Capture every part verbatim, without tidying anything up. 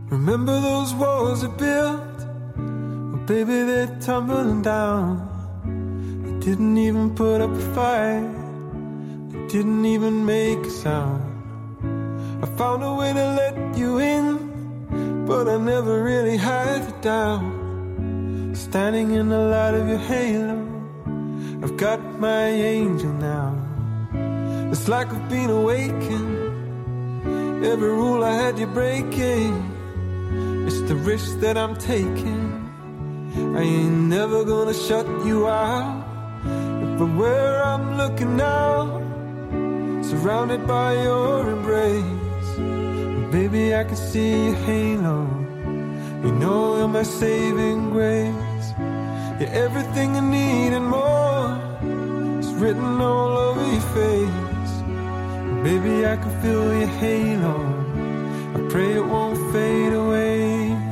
Remember those walls we built? Well, baby, they're tumbling down. They didn't even put up a fight. They didn't even make a sound. I found a way to let you in, but I never really had you down. Standing in the light of your halo, I've got my angel now. It's like I've been awakened. Every rule I had you breaking. It's the risk that I'm taking. I ain't never gonna shut you out. If from where I'm looking now, surrounded by your embrace, baby, I can see your halo. You know you're my saving grace. You're everything I need and more. It's written all over your face. Baby, I can feel your halo. I pray it won't fade away.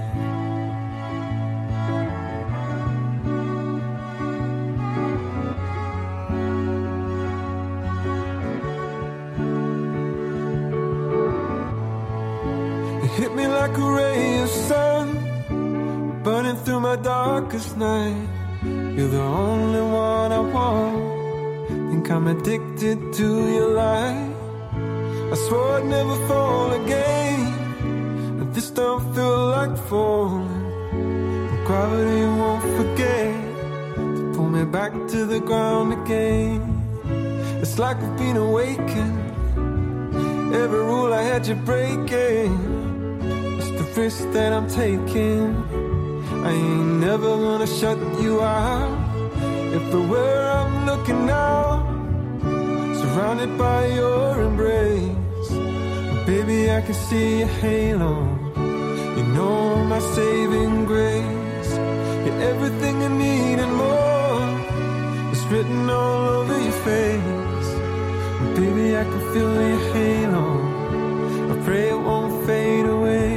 You hit me like a ray of sun, burning through my darkest night. You're the only one I want. Think I'm addicted to your light. I swore I'd never fall again, but this don't feel like falling. Gravity won't forget to pull me back to the ground again. It's like I've been awakened. Every rule I had you breaking. It's the risk that I'm taking. I ain't never gonna shut you out. Everywhere I'm looking now, surrounded by your embrace. Baby, I can see your halo. You know my saving grace. You're everything I need and more. It's written all over your face. Baby, I can feel your halo. I pray it won't fade away.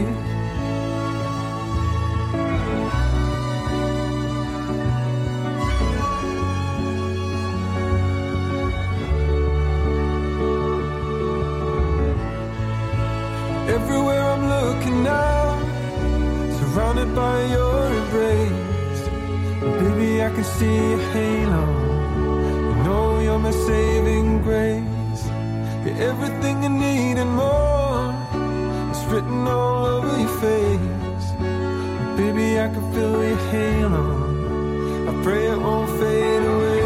Everywhere I'm looking now, surrounded by your embrace. Baby, I can see your halo. You know you're my saving grace. You're everything I need and more. It's written all over your face. Baby, I can feel your halo. I pray it won't fade away.